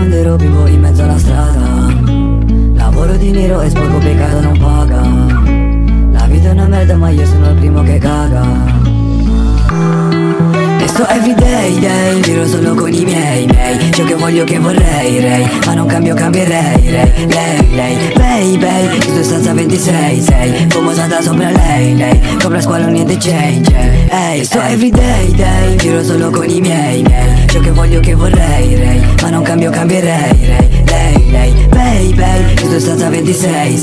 quando ero bimbo in mezzo alla strada. Lavoro di nero e sporco peccato non paga. La vita è una merda ma io sono il primo che caga. E sto everyday, day, giro solo con i miei. Ciò che voglio che vorrei, Ray, ma non cambio, cambierei, Ray. Lei, baby, sto stanza 26, sei famosata sopra lei, copra squalo, niente change. Ehi, sto everyday, day, giro solo con i miei. Ciò che voglio che vorrei, Ray, ma non cambio, cambierei, Ray. Lei, baby, sto stanza 26,